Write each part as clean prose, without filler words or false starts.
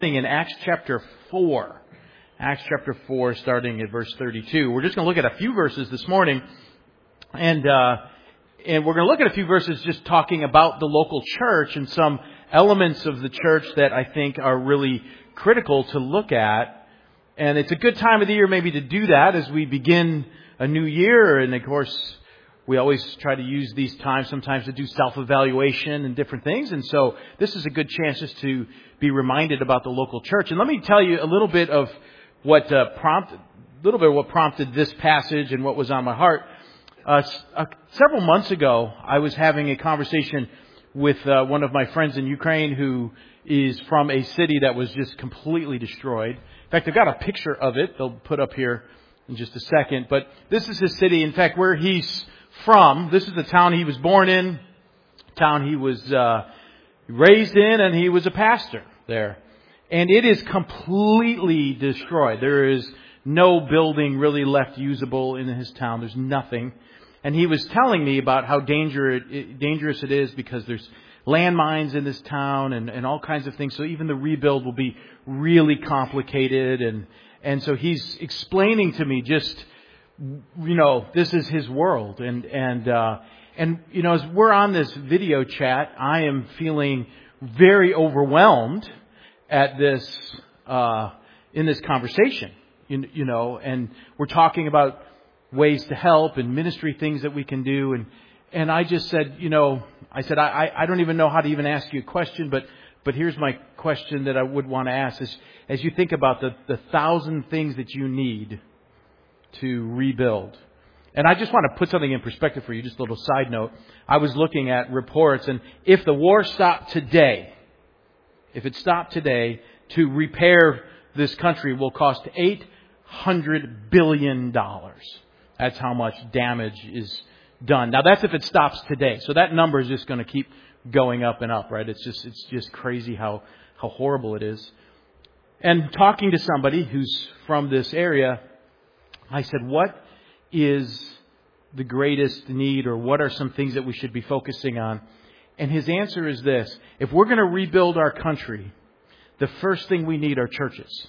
In Acts chapter 4. Acts chapter 4, starting at verse 32. We're just going to look at a few verses this morning. And we're going to look at a few verses just talking about the local church and some elements of the church that I think are really critical to look at. And it's a good time of the year maybe to do that as we begin a new year. And of course, we always try to use these times sometimes to do self-evaluation and different things. And so this is a good chance just to be reminded about the local church. And let me tell you a little bit of what prompted this passage and what was on my heart. Several months ago, I was having a conversation with one of my friends in Ukraine who is from a city that was just completely destroyed. In fact, I've got a picture of it. They'll put up here in just a second. But this is his city. In fact, where he's from, this is the town he was born in, town he was raised in, and he was a pastor there. And it is completely destroyed. There is no building really left usable in his town. There's nothing. And he was telling me about how dangerous it is because there's landmines in this town and all kinds of things. So even the rebuild will be really complicated. And so he's explaining to me just, this is his world. And as we're on this video chat, I am feeling very overwhelmed at this, in this conversation, and we're talking about ways to help and ministry things that we can do. And I just said, I don't even know how to even ask you a question, but here's my question that I would want to ask is, as you think about the 1,000 things that you need to rebuild. And I just want to put something in perspective for you, just a little side note. I was looking at reports, and if the war stopped today, to repair this country will cost $800 billion. That's how much damage is done. Now that's if it stops today. So that number is just going to keep going up and up, right? It's just crazy how horrible it is. And talking to somebody who's from this area, I said, what is the greatest need, or what are some things that we should be focusing on? And his answer is this: if we're going to rebuild our country, the first thing we need are churches.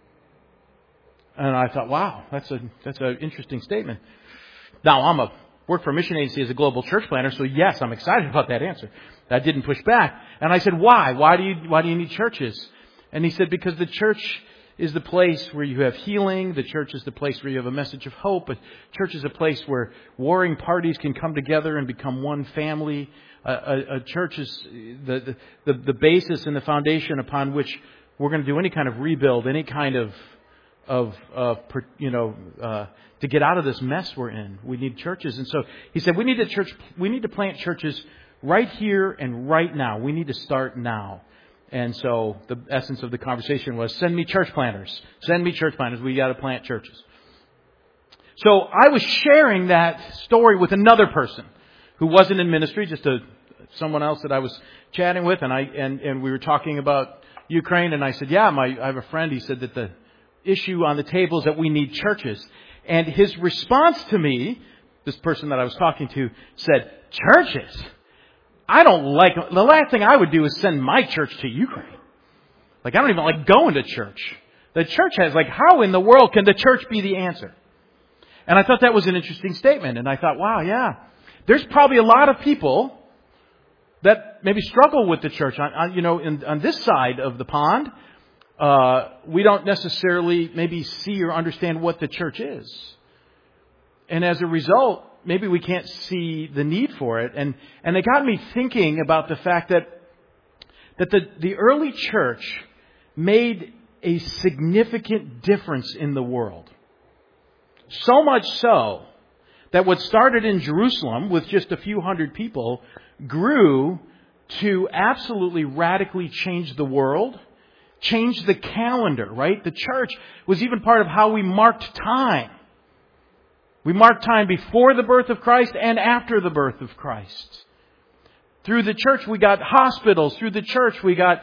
And I thought, wow, that's an interesting statement. Now, I work for a mission agency as a global church planner, so yes, I'm excited about that answer. I didn't push back. And I said, why? Why do you need churches? And he said, because the church is the place where you have healing. The church is the place where you have a message of hope. A church is a place where warring parties can come together and become one family. A church is the basis and the foundation upon which we're going to do any kind of rebuild, any kind of to get out of this mess we're in. We need churches. And so he said, we need to plant churches right here and right now. We need to start now. And so the essence of the conversation was, send me church planters. Send me church planters. We got to plant churches. So I was sharing that story with another person who wasn't in ministry, just someone else that I was chatting with, and we were talking about Ukraine, and I said, I have a friend. He said that the issue on the table is that we need churches. And his response to me, this person that I was talking to, said, churches? I don't like, the last thing I would do is send my church to Ukraine. I don't even like going to church. The church has, how in the world can the church be the answer? And I thought that was an interesting statement. And I thought, wow, yeah. There's probably a lot of people that maybe struggle with the church. On this side of the pond, we don't necessarily maybe see or understand what the church is. And as a result, maybe we can't see the need for it. And it got me thinking about the fact that the early church made a significant difference in the world. So much so that what started in Jerusalem with just a few hundred people grew to absolutely radically change the world, change the calendar, right? The church was even part of how we marked time. We mark time before the birth of Christ and after the birth of Christ. Through the church, we got hospitals. Through the church, we got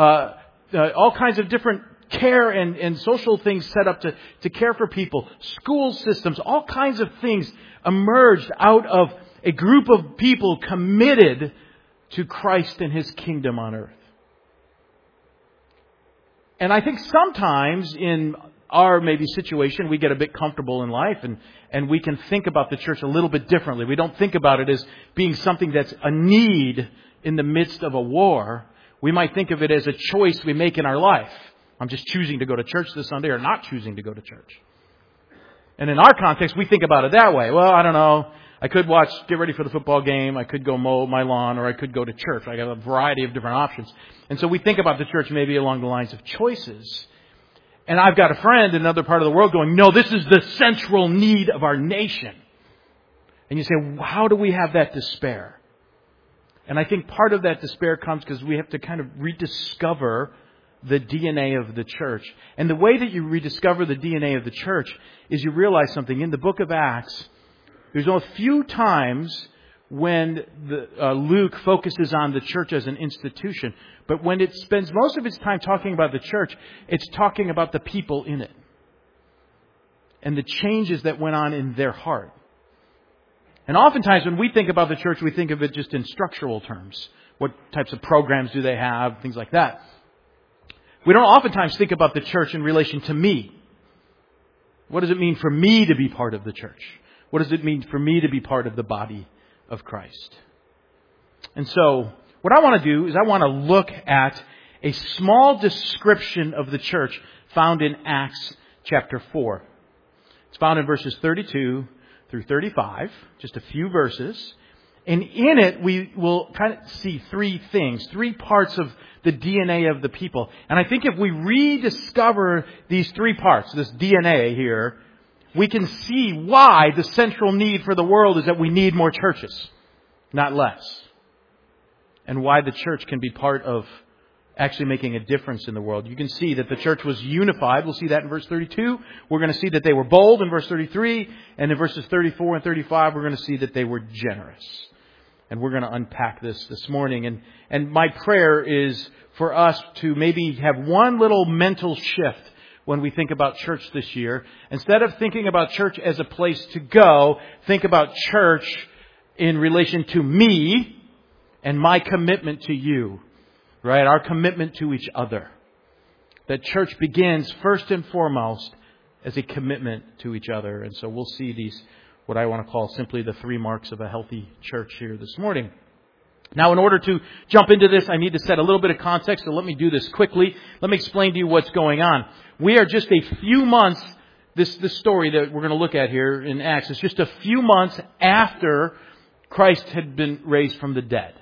all kinds of different care and social things set up to care for people. School systems, all kinds of things emerged out of a group of people committed to Christ and His kingdom on earth. And I think sometimes in our maybe situation, we get a bit comfortable in life and we can think about the church a little bit differently. We don't think about it as being something that's a need in the midst of a war. We might think of it as a choice we make in our life. I'm just choosing to go to church this Sunday or not choosing to go to church. And in our context, we think about it that way. Well, I don't know. I could get ready for the football game. I could go mow my lawn, or I could go to church. I got a variety of different options. And so we think about the church maybe along the lines of choices. And I've got a friend in another part of the world going, no, this is the central need of our nation. And you say, how do we have that despair? And I think part of that despair comes because we have to kind of rediscover the DNA of the church. And the way that you rediscover the DNA of the church is you realize something. In the book of Acts, there's a few times when Luke focuses on the church as an institution. But when it spends most of its time talking about the church, it's talking about the people in it. And the changes that went on in their heart. And oftentimes when we think about the church, we think of it just in structural terms. What types of programs do they have? Things like that. We don't oftentimes think about the church in relation to me. What does it mean for me to be part of the church? What does it mean for me to be part of the body of Christ? And so, what I want to do is I want to look at a small description of the church found in Acts chapter 4. It's found in verses 32 through 35, just a few verses. And in it, we will kind of see three things, three parts of the DNA of the people. And I think if we rediscover these three parts, this DNA here, we can see why the central need for the world is that we need more churches, not less. And why the church can be part of actually making a difference in the world. You can see that the church was unified. We'll see that in verse 32. We're going to see that they were bold in verse 33. And in verses 34 and 35, we're going to see that they were generous. And we're going to unpack this morning. And my prayer is for us to maybe have one little mental shift when we think about church this year. Instead of thinking about church as a place to go, think about church in relation to me and my commitment to you. Right? Our commitment to each other. That church begins first and foremost as a commitment to each other. And so we'll see these, what I want to call simply the three marks of a healthy church here this morning. Now, in order to jump into this, I need to set a little bit of context, so let me do this quickly. Let me explain to you what's going on. We are just a few months, this story that we're going to look at here in Acts is just a few months after Christ had been raised from the dead.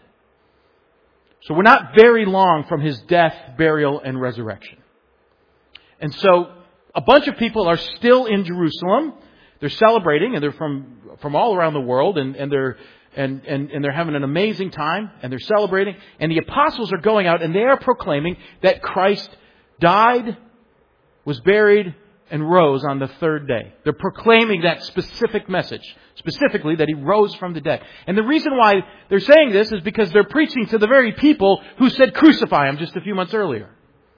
So we're not very long from His death, burial, and resurrection. And so a bunch of people are still in Jerusalem. They're celebrating, and they're from all around the world, and they're having an amazing time, and they're celebrating. And the apostles are going out, and they are proclaiming that Christ died, was buried, and rose on the third day. They're proclaiming that specific message, specifically that He rose from the dead. And the reason why they're saying this is because they're preaching to the very people who said crucify Him just a few months earlier.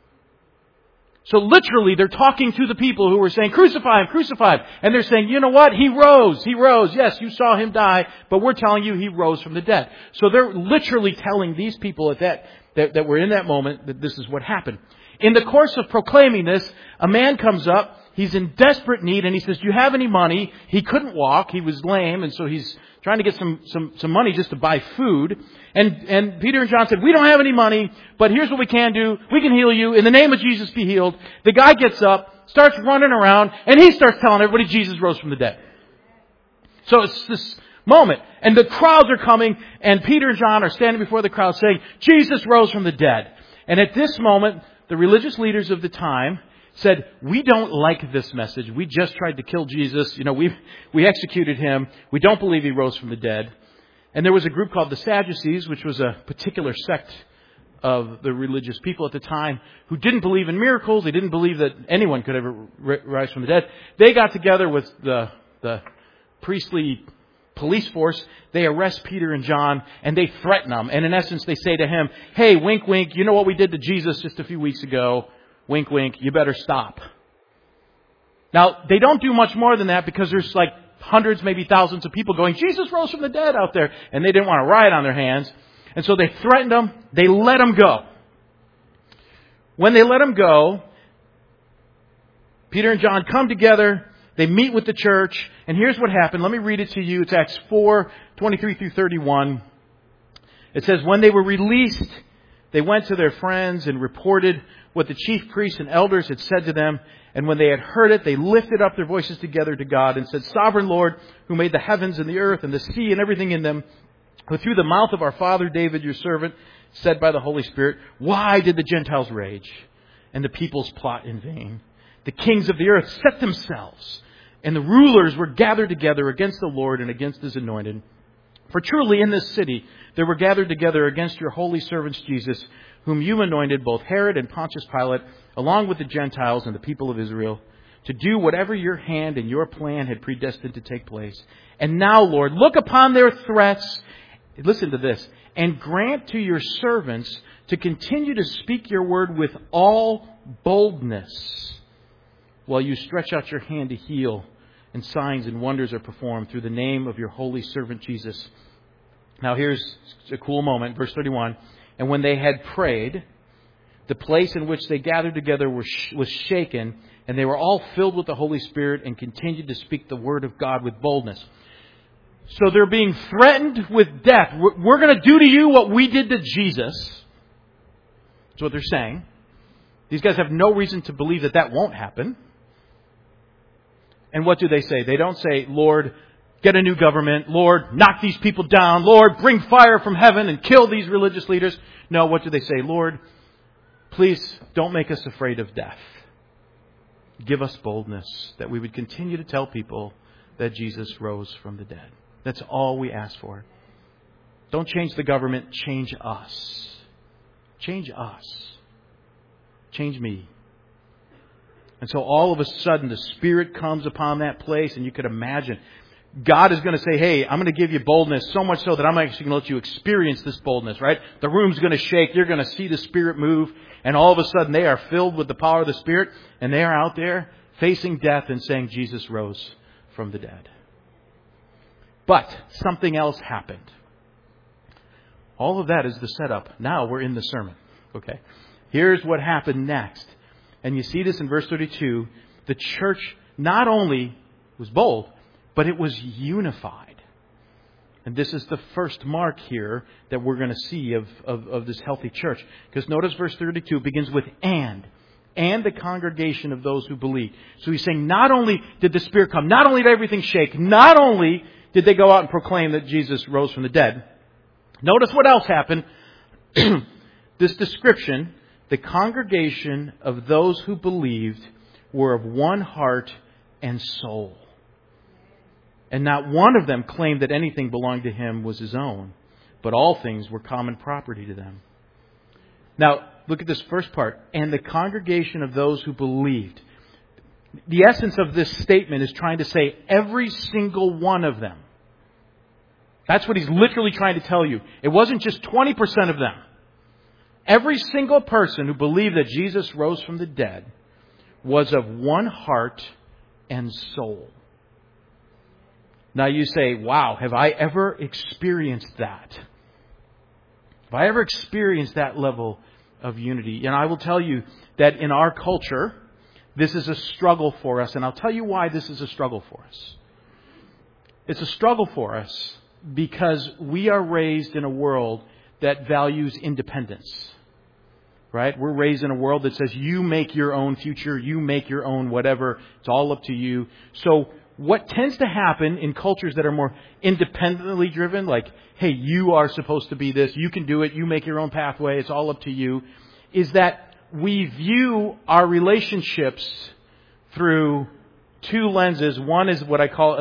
So literally, they're talking to the people who were saying, crucify Him, crucify Him. And they're saying, you know what? He rose. He rose. Yes, you saw Him die, but we're telling you He rose from the dead. So they're literally telling these people that were in that moment that this is what happened. In the course of proclaiming this, a man comes up. He's in desperate need, and he says, do you have any money? He couldn't walk. He was lame, and so he's trying to get some money just to buy food. And Peter and John said, we don't have any money, but here's what we can do. We can heal you. In the name of Jesus, be healed. The guy gets up, starts running around, and he starts telling everybody Jesus rose from the dead. So it's this moment. And the crowds are coming, and Peter and John are standing before the crowd saying, Jesus rose from the dead. And at this moment, the religious leaders of the time said, we don't like this message. We just tried to kill Jesus. We executed Him. We don't believe He rose from the dead. And there was a group called the Sadducees, which was a particular sect of the religious people at the time who didn't believe in miracles. They didn't believe that anyone could ever rise from the dead. They got together with the priestly police force. They arrest Peter and John, and they threaten them. And in essence, they say to him, hey, wink, wink, you know what we did to Jesus just a few weeks ago? Wink, wink, you better stop. Now, they don't do much more than that because there's like hundreds, maybe thousands of people going, Jesus rose from the dead out there. And they didn't want a riot on their hands. And so they threatened them. They let him go. When they let him go, Peter and John come together. They meet with the church. And here's what happened. Let me read it to you. It's Acts 4:23 through 31. It says, when they were released, they went to their friends and reported what the chief priests and elders had said to them. And when they had heard it, they lifted up their voices together to God and said, Sovereign Lord, who made the heavens and the earth and the sea and everything in them, who through the mouth of our father David, your servant, said by the Holy Spirit, why did the Gentiles rage and the peoples plot in vain? The kings of the earth set themselves, and the rulers were gathered together against the Lord and against His anointed. For truly in this city there were gathered together against your holy servants Jesus, whom you anointed, both Herod and Pontius Pilate, along with the Gentiles and the people of Israel, to do whatever your hand and your plan had predestined to take place. And now, Lord, look upon their threats, listen to this, and grant to your servants to continue to speak your word with all boldness, while you stretch out your hand to heal, and signs and wonders are performed through the name of your holy servant Jesus. Now here's a cool moment, verse 31. And when they had prayed, the place in which they gathered together was shaken, and they were all filled with the Holy Spirit and continued to speak the word of God with boldness. So they're being threatened with death. We're going to do to you what we did to Jesus. That's what they're saying. These guys have no reason to believe that that won't happen. And what do they say? They don't say, Lord, get a new government. Lord, knock these people down. Lord, bring fire from heaven and kill these religious leaders. No, what do they say? Lord, please don't make us afraid of death. Give us boldness that we would continue to tell people that Jesus rose from the dead. That's all we ask for. Don't change the government. Change us. Change us. Change me. And so all of a sudden the Spirit comes upon that place, and you could imagine God is going to say, hey, I'm going to give you boldness, so much so that I'm actually going to let you experience this boldness, right? The room's going to shake. You're going to see the Spirit move. And all of a sudden they are filled with the power of the Spirit, and they are out there facing death and saying Jesus rose from the dead. But something else happened. All of that is the setup. Now we're in the sermon. Okay. Here's what happened next. And you see this in verse 32. The church not only was bold, but it was unified. And this is the first mark here that we're going to see of this healthy church. Because notice verse 32 begins with and the congregation of those who believed. So he's saying not only did the Spirit come, not only did everything shake, not only did they go out and proclaim that Jesus rose from the dead. Notice what else happened. This description, the congregation of those who believed were of one heart and soul. And not one of them claimed that anything belonged to him was his own, but all things were common property to them. Now, look at this first part. And the congregation of those who believed. The essence of this statement is trying to say every single one of them. That's what he's literally trying to tell you. It wasn't just 20% of them. Every single person who believed that Jesus rose from the dead was of one heart and soul. Now you say, wow, have I ever experienced that? Have I ever experienced that level of unity? And I will tell you that in our culture, this is a struggle for us. And I'll tell you why this is a struggle for us. It's a struggle for us because we are raised in a world that values independence. Right? We're raised in a world that says you make your own future, you make your own whatever, it's all up to you. So what tends to happen in cultures that are more independently driven, like, hey, you are supposed to be this, you can do it, you make your own pathway, it's all up to you, is that we view our relationships through two lenses. One is what I call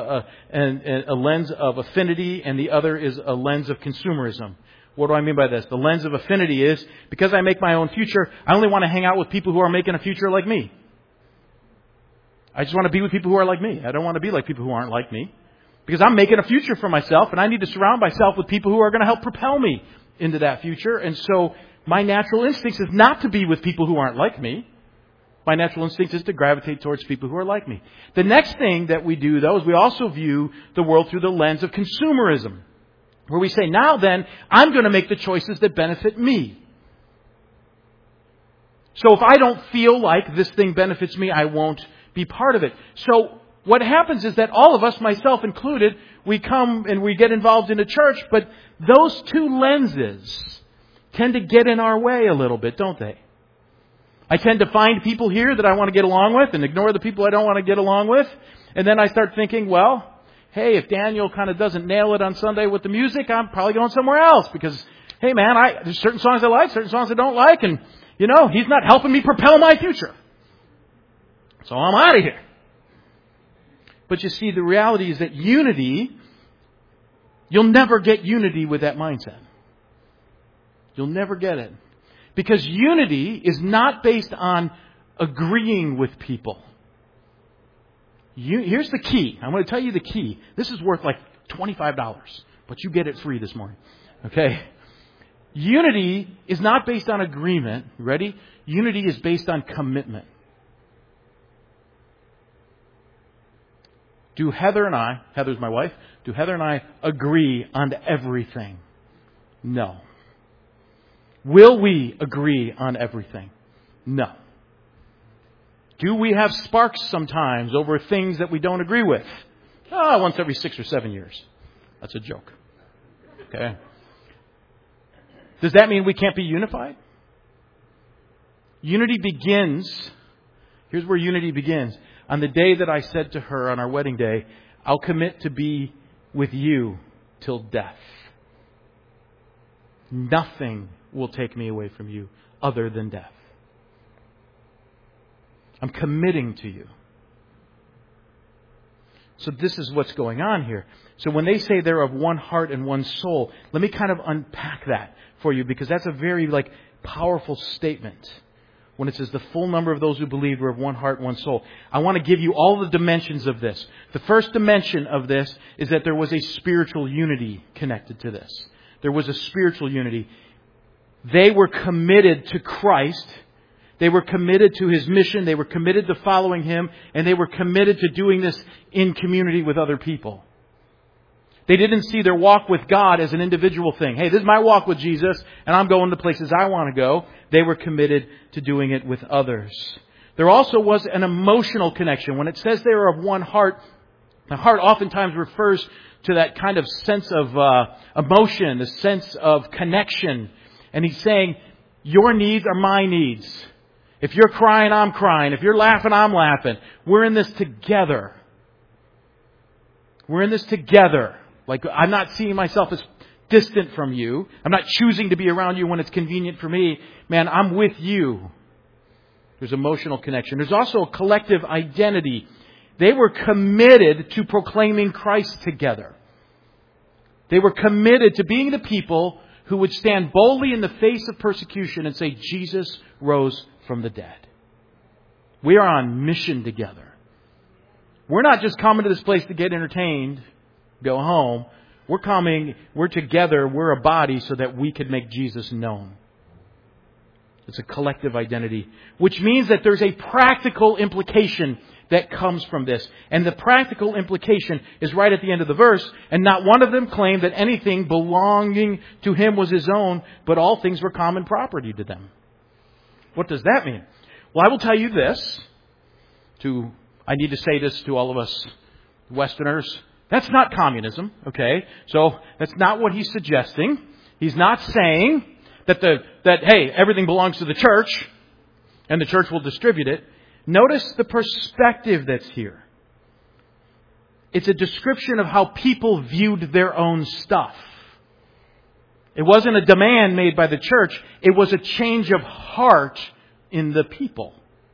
a lens of affinity, and the other is a lens of consumerism. What do I mean by this? The lens of affinity is, because I make my own future, I only want to hang out with people who are making a future like me. I just want to be with people who are like me. I don't want to be like people who aren't like me. Because I'm making a future for myself, and I need to surround myself with people who are going to help propel me into that future. And so my natural instinct is not to be with people who aren't like me. My natural instinct is to gravitate towards people who are like me. The next thing that we do, though, is we also view the world through the lens of consumerism. Where we say, now then, I'm going to make the choices that benefit me. So if I don't feel like this thing benefits me, I won't be part of it. So what happens is that all of us, myself included, we come and we get involved in a church, but those two lenses tend to get in our way a little bit, don't they? I tend to find people here that I want to get along with and ignore the people I don't want to get along with. And then I start thinking, well, hey, if Daniel kind of doesn't nail it on Sunday with the music, I'm probably going somewhere else because, hey man, there's certain songs I like, certain songs I don't like, and he's not helping me propel my future. So I'm out of here. But you see, the reality is that unity, you'll never get unity with that mindset. You'll never get it. Because unity is not based on agreeing with people. Here's the key. I'm going to tell you the key. This is worth like $25, but you get it free this morning. Okay? Unity is not based on agreement. Ready? Unity is based on commitment. Do Heather and I, Heather's my wife, do Heather and I agree on everything? No. Will we agree on everything? No. Do we have sparks sometimes over things that we don't agree with? Once every 6 or 7 years. That's a joke. Okay. Does that mean we can't be unified? Unity begins, here's where unity begins. On the day that I said to her on our wedding day, I'll commit to be with you till death. Nothing will take me away from you other than death. I'm committing to you. So this is what's going on here. So when they say they're of one heart and one soul, let me kind of unpack that for you because that's a very powerful statement. When it says the full number of those who believe were of one heart, one soul. I want to give you all the dimensions of this. The first dimension of this is that there was a spiritual unity connected to this. There was a spiritual unity. They were committed to Christ. They were committed to His mission. They were committed to following Him. And they were committed to doing this in community with other people. They didn't see their walk with God as an individual thing. Hey, this is my walk with Jesus, and I'm going to places I want to go. They were committed to doing it with others. There also was an emotional connection. When it says they are of one heart, the heart oftentimes refers to that kind of sense of emotion, the sense of connection. And He's saying, your needs are my needs. If you're crying, I'm crying. If you're laughing, I'm laughing. We're in this together. We're in this together. I'm not seeing myself as distant from you. I'm not choosing to be around you when it's convenient for me. Man, I'm with you. There's emotional connection. There's also a collective identity. They were committed to proclaiming Christ together. They were committed to being the people who would stand boldly in the face of persecution and say, Jesus rose from the dead. We are on mission together. We're not just coming to this place to get entertained, go home. We're together, we're a body so that we could make Jesus known. It's a collective identity, which means that there's a practical implication that comes from this. And the practical implication is right at the end of the verse. And not one of them claimed that anything belonging to him was his own, but all things were common property to them. What does that mean? Well, I will tell you this. I need to say this to all of us Westerners. That's not communism, okay? So that's not what he's suggesting. He's not saying that hey, everything belongs to the church and the church will distribute it. Notice the perspective that's here. It's a description of how people viewed their own stuff. It wasn't a demand made by the church. It was a change of heart in the people.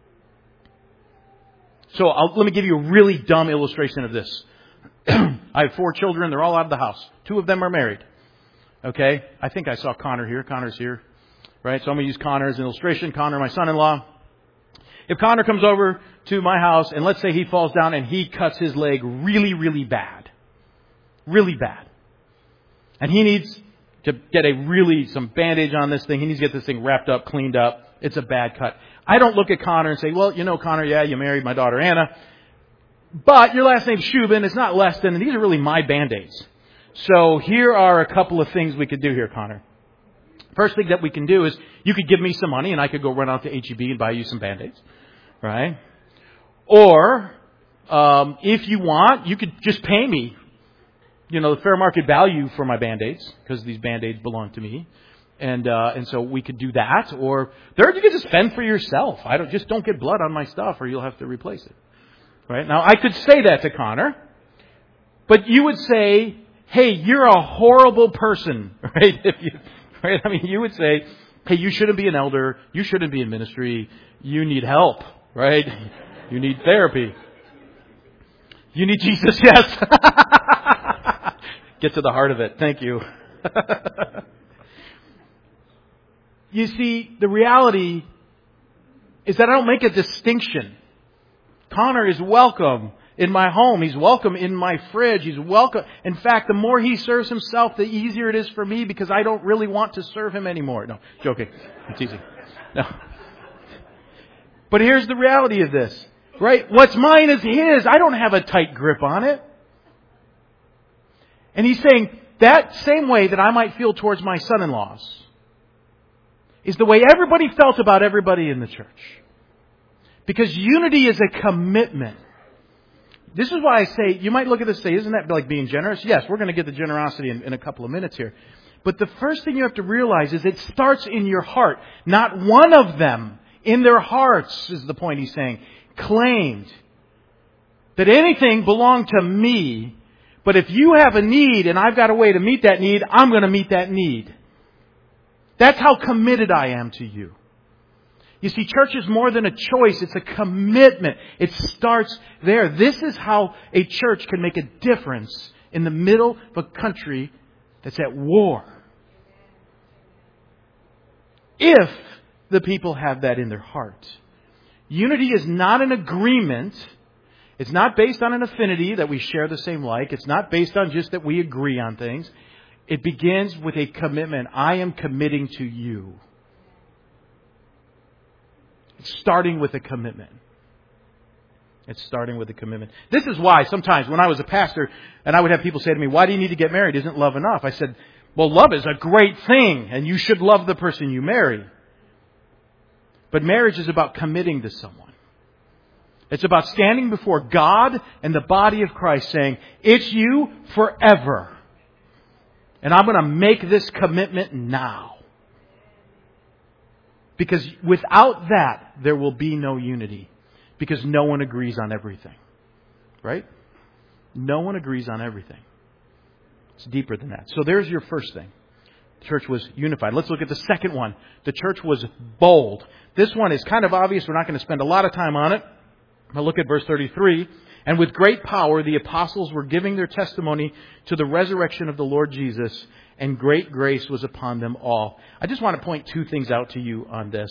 So let me give you a really dumb illustration of this. I have 4 children. They're all out of the house. 2 of them are married. Okay? I think I saw Connor here. Connor's here. Right? So I'm going to use Connor as an illustration. Connor, my son-in-law. If Connor comes over to my house and let's say he falls down and he cuts his leg really, really bad. Really bad. And he needs to get some bandage on this thing. He needs to get this thing wrapped up, cleaned up. It's a bad cut. I don't look at Connor and say, well, Connor, yeah, you married my daughter Anna. But your last name's Shubin. It's not Leston. And these are really my Band-Aids. So here are a couple of things we could do here, Connor. First thing that we can do is you could give me some money and I could go run out to H-E-B and buy you some Band-Aids. Right? Or, if you want, you could just pay me, the fair market value for my Band-Aids, because these Band-Aids belong to me. And so we could do that. Or third, you could just spend for yourself. Don't get blood on my stuff or you'll have to replace it. Right? Now, I could say that to Connor, but you would say, hey, you're a horrible person, right? Right? I mean, you would say, hey, you shouldn't be an elder. You shouldn't be in ministry. You need help, right? You need therapy. You need Jesus, yes. Get to the heart of it. Thank you. You see, the reality is that I don't make a distinction. Connor is welcome in my home. He's welcome in my fridge. He's welcome. In fact, the more he serves himself, the easier it is for me because I don't really want to serve him anymore. No, joking. It's easy. No. But here's the reality of this, right? What's mine is his. I don't have a tight grip on it. And he's saying that same way that I might feel towards my son-in-laws is the way everybody felt about everybody in the church. Because unity is a commitment. This is why I say, you might look at this and say, isn't that like being generous? Yes, we're going to get the generosity in a couple of minutes here. But the first thing you have to realize is it starts in your heart. Not one of them in their hearts, is the point he's saying, claimed that anything belonged to me. But if you have a need and I've got a way to meet that need, I'm going to meet that need. That's how committed I am to you. You see, church is more than a choice. It's a commitment. It starts there. This is how a church can make a difference in the middle of a country that's at war. If the people have that in their heart. Unity is not an agreement. It's not based on an affinity that we share the same like. It's not based on just that we agree on things. It begins with a commitment. I am committing to you. It's starting with a commitment. It's starting with a commitment. This is why sometimes when I was a pastor and I would have people say to me, why do you need to get married? Isn't love enough? I said, well, love is a great thing and you should love the person you marry. But marriage is about committing to someone. It's about standing before God and the body of Christ saying, it's you forever. And I'm going to make this commitment now. Because without that, there will be no unity. Because no one agrees on everything. Right? No one agrees on everything. It's deeper than that. So there's your first thing. The church was unified. Let's look at the second one. The church was bold. This one is kind of obvious. We're not going to spend a lot of time on it. Now look at verse 33. And with great power, the apostles were giving their testimony to the resurrection of the Lord Jesus, and great grace was upon them all. I just want to point two things out to you on this.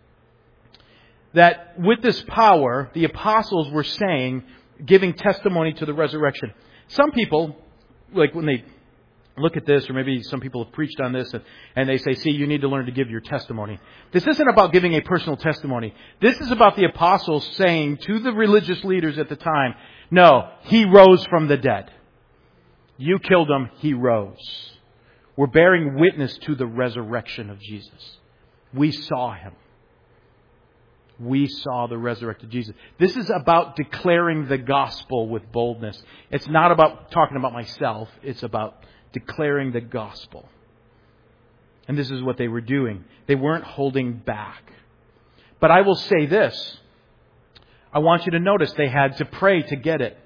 That with this power, the apostles were saying, giving testimony to the resurrection. Some people, like when they look at this, or maybe some people have preached on this, and they say, see, you need to learn to give your testimony. This isn't about giving a personal testimony. This is about the apostles saying to the religious leaders at the time, no, He rose from the dead. You killed Him, He rose. We're bearing witness to the resurrection of Jesus. We saw Him. We saw the resurrected Jesus. This is about declaring the gospel with boldness. It's not about talking about myself. It's about declaring the gospel. And this is what they were doing. They weren't holding back. But I will say this. I want you to notice they had to pray to get it.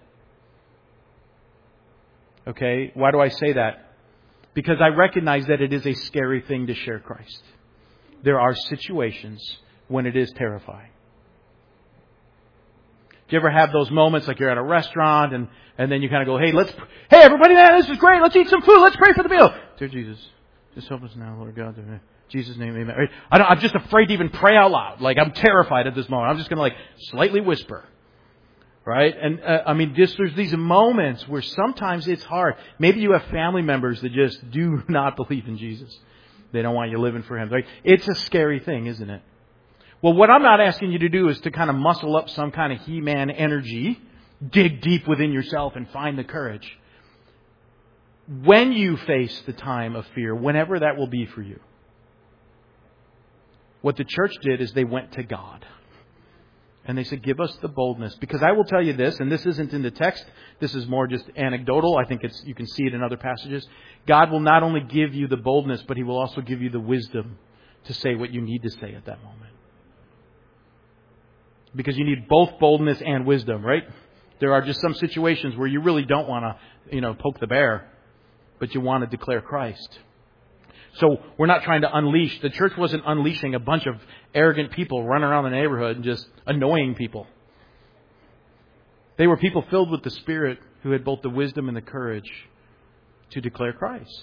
Okay? Why do I say that? Because I recognize that it is a scary thing to share Christ. There are situations when it is terrifying. Do you ever have those moments like you're at a restaurant and then you kind of go, hey, everybody, man, this is great. Let's eat some food. Let's pray for the meal. Dear Jesus, just help us now, Lord God. In Jesus' name, amen. I'm just afraid to even pray out loud. Like, I'm terrified at this moment. I'm just going to slightly whisper. Right? And there's these moments where sometimes it's hard. Maybe you have family members that just do not believe in Jesus. They don't want you living for Him. Right? It's a scary thing, isn't it? Well, what I'm not asking you to do is to kind of muscle up some kind of He-Man energy, dig deep within yourself and find the courage. When you face the time of fear, whenever that will be for you, What the church did is they went to God. And they said, give us the boldness. Because I will tell you this, and this isn't in the text. This is more just anecdotal. I think you can see it in other passages. God will not only give you the boldness, but He will also give you the wisdom to say what you need to say at that moment. Because you need both boldness and wisdom, right? There are just some situations where you really don't want to, poke the bear, but you want to declare Christ. So we're not trying to unleash. The church wasn't unleashing a bunch of arrogant people running around the neighborhood and just annoying people. They were people filled with the Spirit who had both the wisdom and the courage to declare Christ.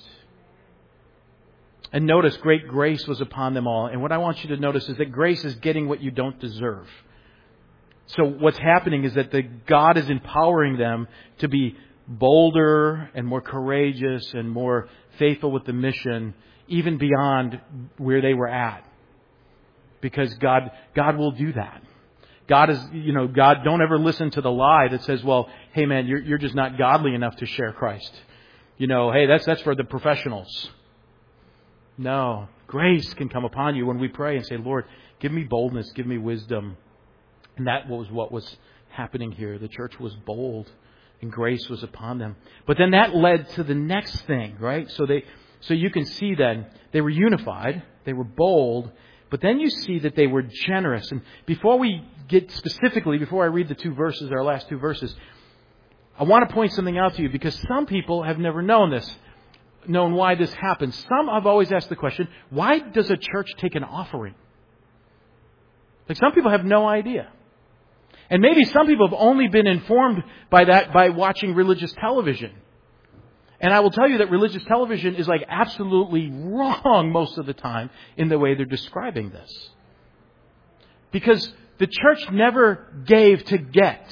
And notice, great grace was upon them all. And what I want you to notice is that grace is getting what you don't deserve. So what's happening is that God is empowering them to be bolder and more courageous and more faithful with the mission, even beyond where they were at. Because God will do that. God, don't ever listen to the lie that says, well, hey man, you're just not godly enough to share Christ. Hey, that's for the professionals. No. Grace can come upon you when we pray and say, Lord, give me boldness, give me wisdom. And that was what was happening here. The church was bold and grace was upon them. But then that led to the next thing, right? So you can see then they were unified, they were bold, but then you see that they were generous. And before we get specifically, before I read the two verses, our last two verses, I want to point something out to you because some people have never known why this happens. Some have always asked the question, why does a church take an offering? Like some people have no idea. And maybe some people have only been informed by that by watching religious television. And I will tell you that religious television is like absolutely wrong most of the time in the way they're describing this. Because the church never gave to get.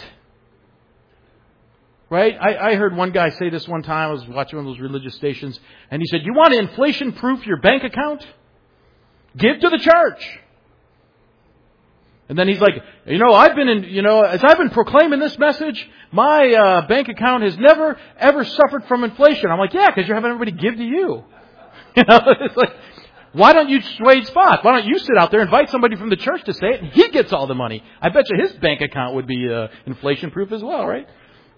Right? I heard one guy say this one time. I was watching one of those religious stations. And he said, you want to inflation-proof your bank account? Give to the church. And then he's like, as I've been proclaiming this message, my bank account has never, ever suffered from inflation. I'm like, yeah, because you're having everybody give to you. It's like, why don't you trade spots? Why don't you sit out there, invite somebody from the church to say it, and he gets all the money? I bet you his bank account would be inflation-proof as well, right?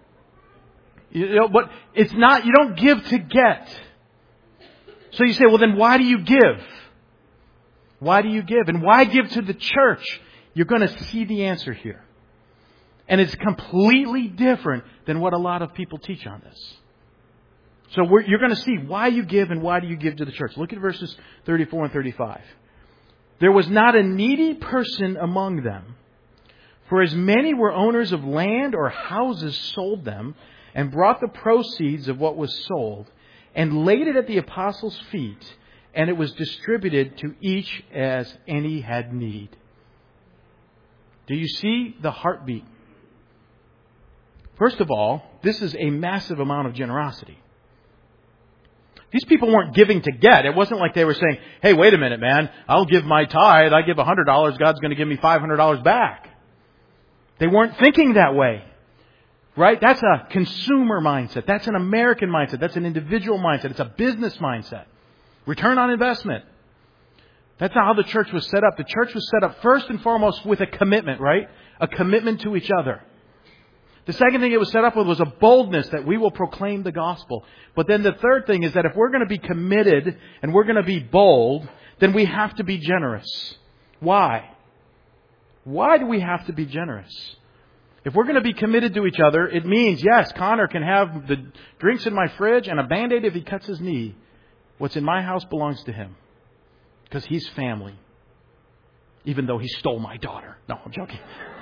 But it's not, you don't give to get. So you say, well, then why do you give? Why do you give? And why give to the church? You're going to see the answer here. And it's completely different than what a lot of people teach on this. So you're going to see why you give and why do you give to the church. Look at verses 34 and 35. There was not a needy person among them, for as many were owners of land or houses sold them and brought the proceeds of what was sold and laid it at the apostles' feet, and it was distributed to each as any had need. Do you see the heartbeat? First of all, this is a massive amount of generosity. These people weren't giving to get. It wasn't like they were saying, hey, wait a minute, man. I'll give my tithe. I give $100. God's going to give me $500 back. They weren't thinking that way. Right? That's a consumer mindset. That's an American mindset. That's an individual mindset. It's a business mindset. Return on investment. That's not how the church was set up. The church was set up first and foremost with a commitment, right? A commitment to each other. The second thing it was set up with was a boldness that we will proclaim the gospel. But then the third thing is that if we're going to be committed and we're going to be bold, then we have to be generous. Why? Why do we have to be generous? If we're going to be committed to each other, it means, yes, Connor can have the drinks in my fridge and a Band-Aid if he cuts his knee. What's in my house belongs to him. Because he's family. Even though he stole my daughter. No, I'm joking.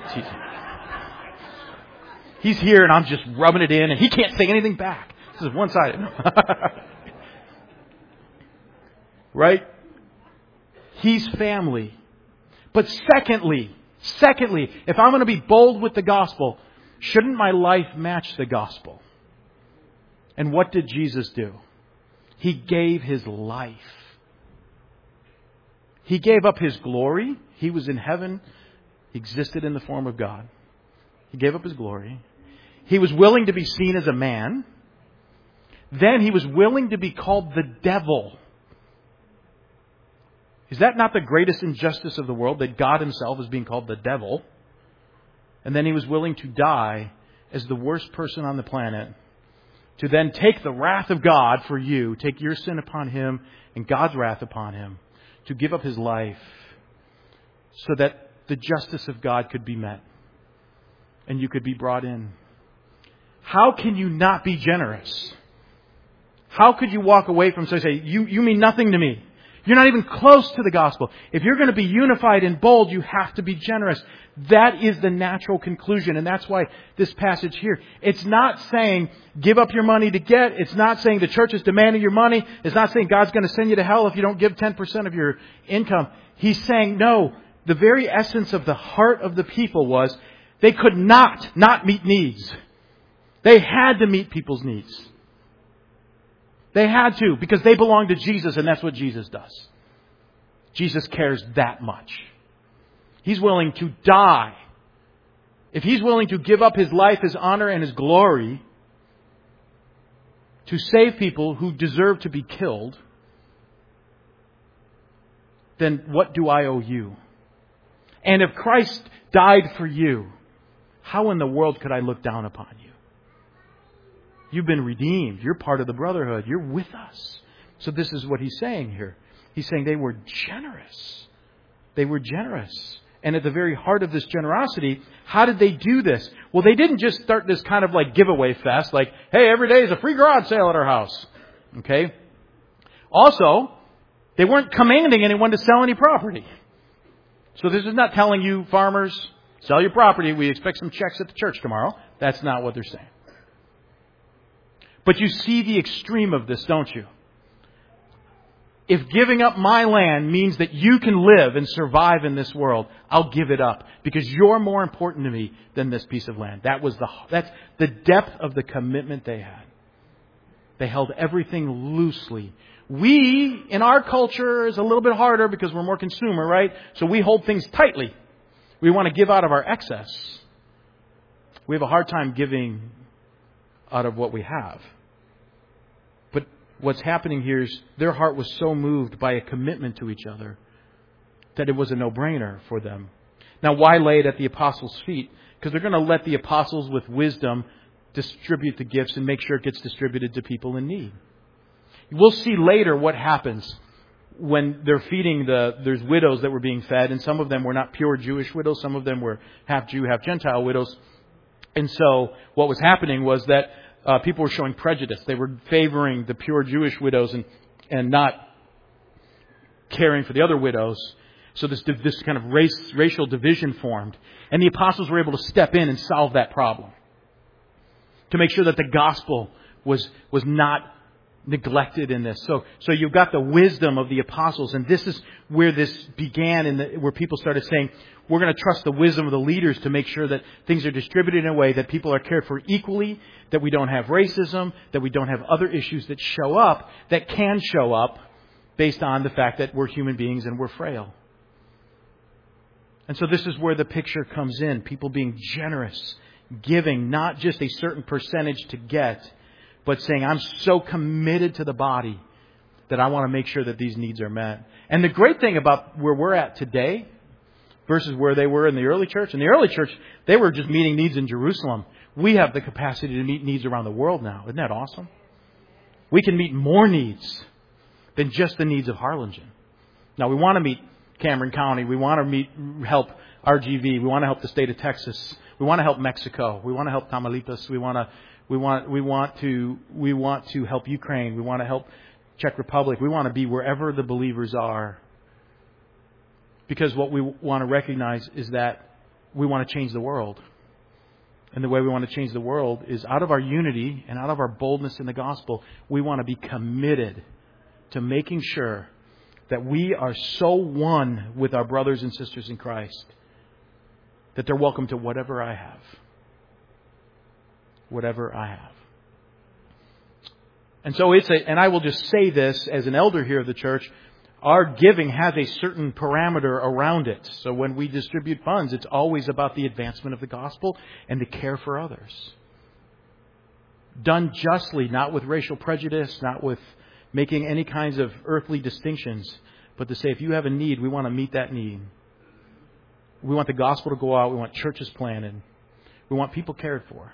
He's here and I'm just rubbing it in and he can't say anything back. This is one-sided. Right? He's family. But secondly, if I'm going to be bold with the gospel, shouldn't my life match the gospel? And what did Jesus do? He gave His life. He gave up His glory. He was in heaven. He existed in the form of God. He gave up His glory. He was willing to be seen as a man. Then He was willing to be called the devil. Is that not the greatest injustice of the world, that God himself is being called the devil? And then he was willing to die as the worst person on the planet, to then take the wrath of God for you, take your sin upon him and God's wrath upon him, to give up his life so that the justice of God could be met and you could be brought in. How can you not be generous? How could you walk away from say, you mean nothing to me? You're not even close to the gospel. If you're going to be unified and bold, you have to be generous. That is the natural conclusion. And that's why this passage here, it's not saying give up your money to get. It's not saying the church is demanding your money. It's not saying God's going to send you to hell if you don't give 10% of your income. He's saying, no, the very essence of the heart of the people was they could not meet needs. They had to meet people's needs. They had to, because they belong to Jesus, and that's what Jesus does. Jesus cares that much. He's willing to die. If He's willing to give up His life, His honor, and His glory to save people who deserve to be killed, then what do I owe you? And if Christ died for you, how in the world could I look down upon you? You've been redeemed. You're part of the brotherhood. You're with us. So this is what he's saying here. He's saying they were generous. They were generous. And at the very heart of this generosity, how did they do this? Well, they didn't just start this kind of like giveaway fest, like, hey, every day is a free garage sale at our house. Okay? Also, they weren't commanding anyone to sell any property. So this is not telling you, farmers, sell your property. We expect some checks at the church tomorrow. That's not what they're saying. But you see the extreme of this, don't you? If giving up my land means that you can live and survive in this world, I'll give it up because you're more important to me than this piece of land. That's the depth of the commitment they had. They held everything loosely. We, in our culture, is a little bit harder because we're more consumer, right? So we hold things tightly. We want to give out of our excess. We have a hard time giving out of what we have. But what's happening here is their heart was so moved by a commitment to each other that it was a no-brainer for them. Now, why lay it at the apostles' feet? Because they're going to let the apostles with wisdom distribute the gifts and make sure it gets distributed to people in need. We'll see later what happens when they're feeding there's widows that were being fed, and some of them were not pure Jewish widows. Some of them were half Jew, half Gentile widows. And so what was happening was that people were showing prejudice. They were favoring the pure Jewish widows and not caring for the other widows. So this kind of racial division formed. And the apostles were able to step in and solve that problem. To make sure that the gospel was not neglected in this. So you've got the wisdom of the apostles, and this is where this began, where people started saying, we're going to trust the wisdom of the leaders to make sure that things are distributed in a way that people are cared for equally, that we don't have racism, that we don't have other issues that can show up based on the fact that we're human beings and we're frail. And so this is where the picture comes in. People being generous, giving not just a certain percentage to get, but saying, I'm so committed to the body that I want to make sure that these needs are met. And the great thing about where we're at today versus where they were in the early church, they were just meeting needs in Jerusalem. We have the capacity to meet needs around the world now. Isn't that awesome? We can meet more needs than just the needs of Harlingen. Now, we want to meet Cameron County. We want to help RGV. We want to help the state of Texas. We want to help Mexico. We want to help Tamaulipas. We want to help Ukraine. We want to help Czech Republic. We want to be wherever the believers are. Because what we want to recognize is that we want to change the world. And the way we want to change the world is out of our unity and out of our boldness in the gospel, we want to be committed to making sure that we are so one with our brothers and sisters in Christ that they're welcome to whatever I have. Whatever I have. And so and I will just say this as an elder here of the church, our giving has a certain parameter around it. So when we distribute funds, it's always about the advancement of the gospel and the care for others. Done justly, not with racial prejudice, not with making any kinds of earthly distinctions, but to say, if you have a need, we want to meet that need. We want the gospel to go out. We want churches planted. We want people cared for.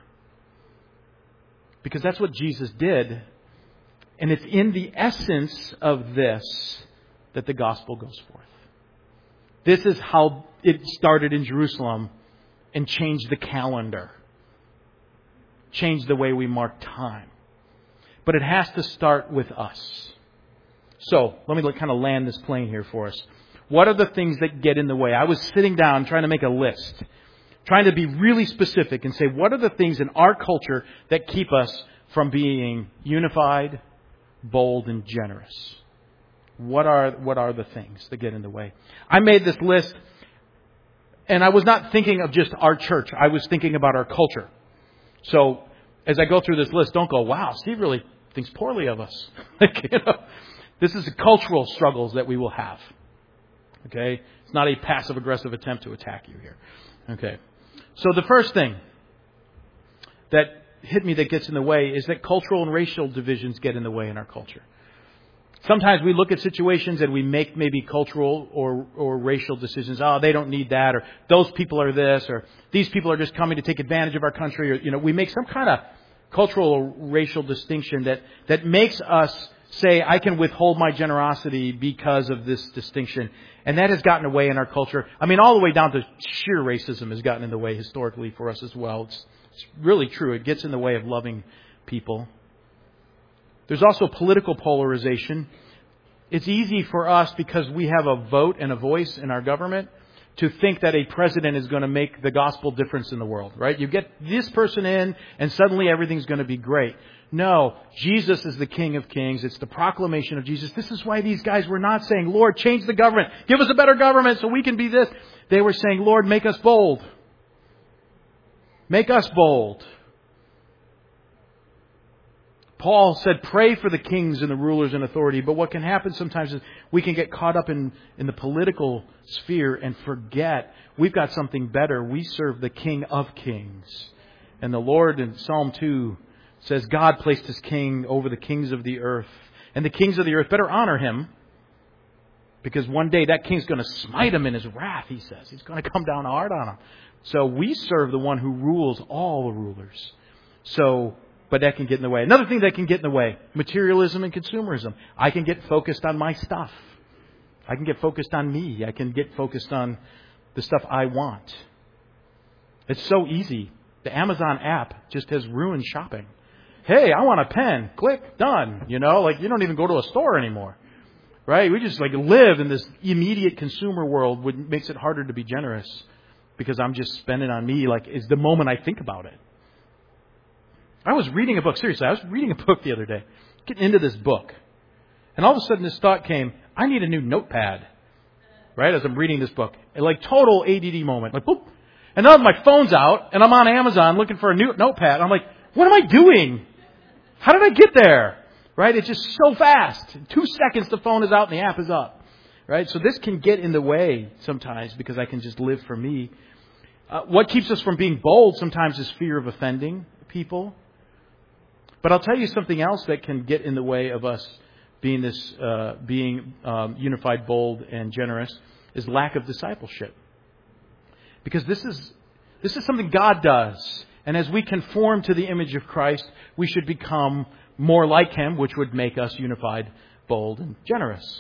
Because that's what Jesus did. And it's in the essence of this that the gospel goes forth. This is how it started in Jerusalem and changed the calendar. Changed the way we mark time. But it has to start with us. So, let me kind of land this plane here for us. What are the things that get in the way? I was sitting down trying to make a list. Trying to be really specific and say, what are the things in our culture that keep us from being unified, bold, and generous? What are the things that get in the way? I made this list, and I was not thinking of just our church. I was thinking about our culture. So, as I go through this list, don't go, wow, Steve really thinks poorly of us. This is the cultural struggles that we will have. Okay? It's not a passive-aggressive attempt to attack you here. Okay. So the first thing that hit me that gets in the way is that cultural and racial divisions get in the way in our culture. Sometimes we look at situations and we make maybe cultural or racial decisions. Oh, they don't need that, or those people are this, or these people are just coming to take advantage of our country, or we make some kind of cultural or racial distinction that makes us say, I can withhold my generosity because of this distinction. And that has gotten away in our culture. I mean, all the way down to sheer racism has gotten in the way historically for us as well. It's really true. It gets in the way of loving people. There's also political polarization. It's easy for us, because we have a vote and a voice in our government, to think that a president is going to make the gospel difference in the world, right? You get this person in and suddenly everything's going to be great. No, Jesus is the King of Kings. It's the proclamation of Jesus. This is why these guys were not saying, Lord, change the government. Give us a better government so we can be this. They were saying, Lord, make us bold. Make us bold. Paul said, pray for the kings and the rulers in authority. But what can happen sometimes is we can get caught up in the political sphere and forget we've got something better. We serve the King of Kings. And the Lord in Psalm 2 says, God placed His king over the kings of the earth. And the kings of the earth better honor Him, because one day that king's going to smite him in his wrath, he says. He's going to come down hard on him. So we serve the one who rules all the rulers. But that can get in the way. Another thing that can get in the way, materialism and consumerism. I can get focused on my stuff. I can get focused on me. I can get focused on the stuff I want. It's so easy. The Amazon app just has ruined shopping. Hey, I want a pen. Click, done. You don't even go to a store anymore. Right? We just live in this immediate consumer world, which makes it harder to be generous, because I'm just spending on me is the moment I think about it. I was reading a book. Seriously, I was reading a book the other day. Getting into this book. And all of a sudden this thought came, I need a new notepad. Right? As I'm reading this book. Total ADD moment. Boop. And now my phone's out and I'm on Amazon looking for a new notepad. I'm what am I doing? How did I get there? Right? It's just so fast. In 2 seconds the phone is out and the app is up. Right? So this can get in the way sometimes, because I can just live for me. What keeps us from being bold sometimes is fear of offending people. But I'll tell you something else that can get in the way of us being unified, bold, and generous is lack of discipleship. Because this is something God does. And as we conform to the image of Christ, we should become more like Him, which would make us unified, bold, and generous.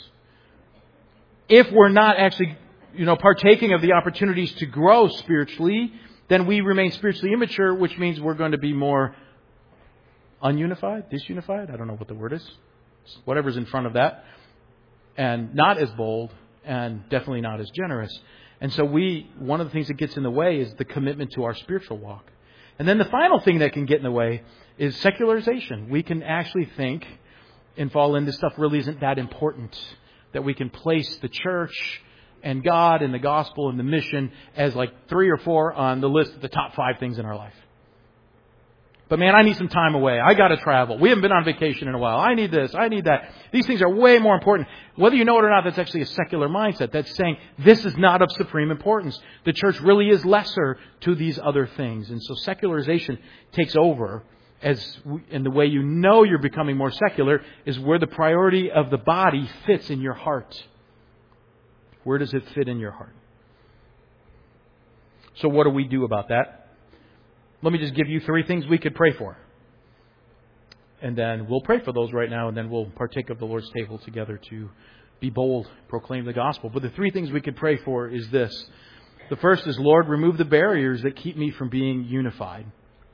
If we're not actually, partaking of the opportunities to grow spiritually, then we remain spiritually immature, which means we're going to be more ununified, disunified. I don't know what the word is. Whatever's in front of that. And not as bold, and definitely not as generous. And so one of the things that gets in the way is the commitment to our spiritual walk. And then the final thing that can get in the way is secularization. We can actually think and fall into stuff really isn't that important. That we can place the church and God and the gospel and the mission as 3 or 4 on the list of the top 5 things in our life. But man, I need some time away. I got to travel. We haven't been on vacation in a while. I need this. I need that. These things are way more important. Whether you know it or not, that's actually a secular mindset. That's saying this is not of supreme importance. The church really is lesser to these other things. And so secularization takes over. And the way you're becoming more secular is where the priority of the body fits in your heart. Where does it fit in your heart? So what do we do about that? Let me just give you 3 things we could pray for. And then we'll pray for those right now, and then we'll partake of the Lord's table together to be bold, proclaim the gospel. But the 3 things we could pray for is this. The first is, Lord, remove the barriers that keep me from being unified.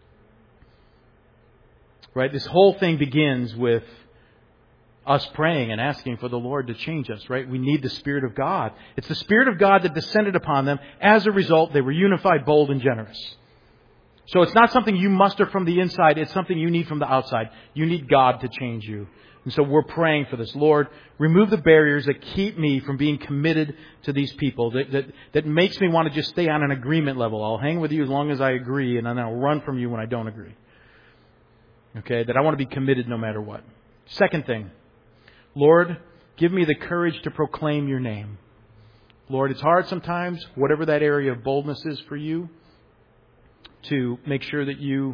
Right? This whole thing begins with us praying and asking for the Lord to change us, right? We need the Spirit of God. It's the Spirit of God that descended upon them. As a result, they were unified, bold, and generous. So it's not something you muster from the inside. It's something you need from the outside. You need God to change you. And so we're praying for this. Lord, remove the barriers that keep me from being committed to these people, that makes me want to just stay on an agreement level. I'll hang with you as long as I agree, and then I'll run from you when I don't agree. Okay, that I want to be committed no matter what. Second thing, Lord, give me the courage to proclaim your name. Lord, it's hard sometimes, whatever that area of boldness is for you, to make sure that you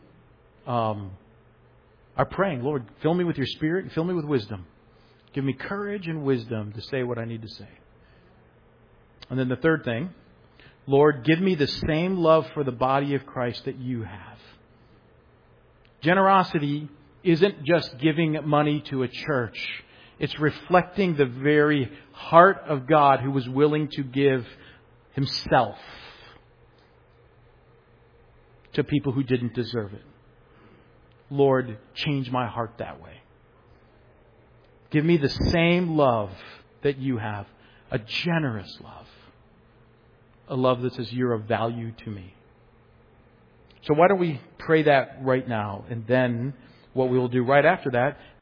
are praying, Lord, fill me with your Spirit and fill me with wisdom. Give me courage and wisdom to say what I need to say. And then the third thing, Lord, give me the same love for the body of Christ that you have. Generosity isn't just giving money to a church. It's reflecting the very heart of God who was willing to give Himself to people who didn't deserve it. Lord, change my heart that way. Give me the same love that you have. A generous love. A love that says you're of value to me. So why don't we pray that right now? And then what we will do right after that